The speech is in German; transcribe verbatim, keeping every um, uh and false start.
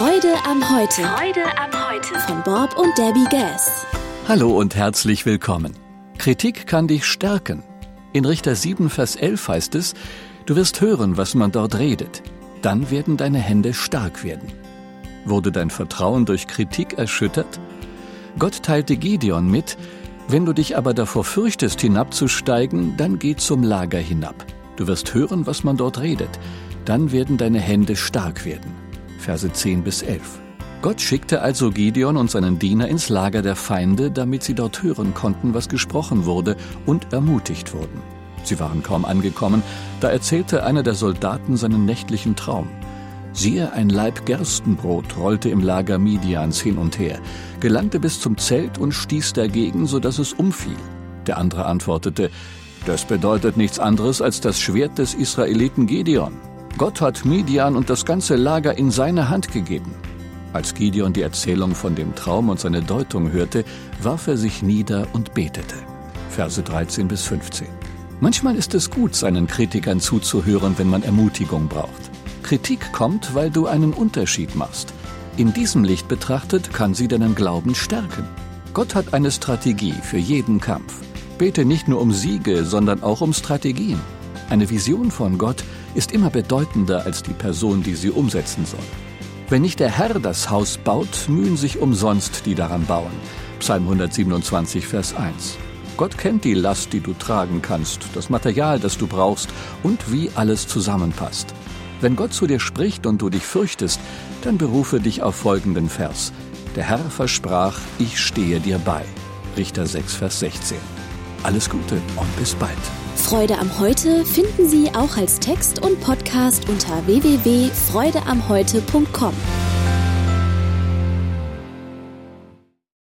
Freude am Heute. Freude am Heute. Von Bob und Debbie Gass. Hallo und herzlich willkommen. Kritik kann dich stärken. In Richter sieben, Vers elf heißt es, du wirst hören, was man dort redet. Dann werden deine Hände stark werden. Wurde dein Vertrauen durch Kritik erschüttert? Gott teilte Gideon mit, wenn du dich aber davor fürchtest, hinabzusteigen, dann geh zum Lager hinab. Du wirst hören, was man dort redet. Dann werden deine Hände stark werden. Verse zehn bis elf. Gott schickte also Gideon und seinen Diener ins Lager der Feinde, damit sie dort hören konnten, was gesprochen wurde, und ermutigt wurden. Sie waren kaum angekommen, da erzählte einer der Soldaten seinen nächtlichen Traum. Siehe, ein Laib Gerstenbrot rollte im Lager Midians hin und her, gelangte bis zum Zelt und stieß dagegen, so dass es umfiel. Der andere antwortete, das bedeutet nichts anderes als das Schwert des Israeliten Gideon. Gott hat Midian und das ganze Lager in seine Hand gegeben. Als Gideon die Erzählung von dem Traum und seine Deutung hörte, warf er sich nieder und betete. Verse dreizehn bis fünfzehn. Manchmal ist es gut, seinen Kritikern zuzuhören, wenn man Ermutigung braucht. Kritik kommt, weil du einen Unterschied machst. In diesem Licht betrachtet, kann sie deinen Glauben stärken. Gott hat eine Strategie für jeden Kampf. Bete nicht nur um Siege, sondern auch um Strategien. Eine Vision von Gott ist immer bedeutender als die Person, die sie umsetzen soll. Wenn nicht der Herr das Haus baut, mühen sich umsonst, die daran bauen. Psalm hundertsiebenundzwanzig, Vers eins. Gott kennt die Last, die du tragen kannst, das Material, das du brauchst und wie alles zusammenpasst. Wenn Gott zu dir spricht und du dich fürchtest, dann berufe dich auf folgenden Vers. Der Herr versprach, ich stehe dir bei. Richter sechs, Vers sechzehn. Alles Gute und bis bald. Freude am Heute finden Sie auch als Text und Podcast unter w w w punkt freude am heute punkt com.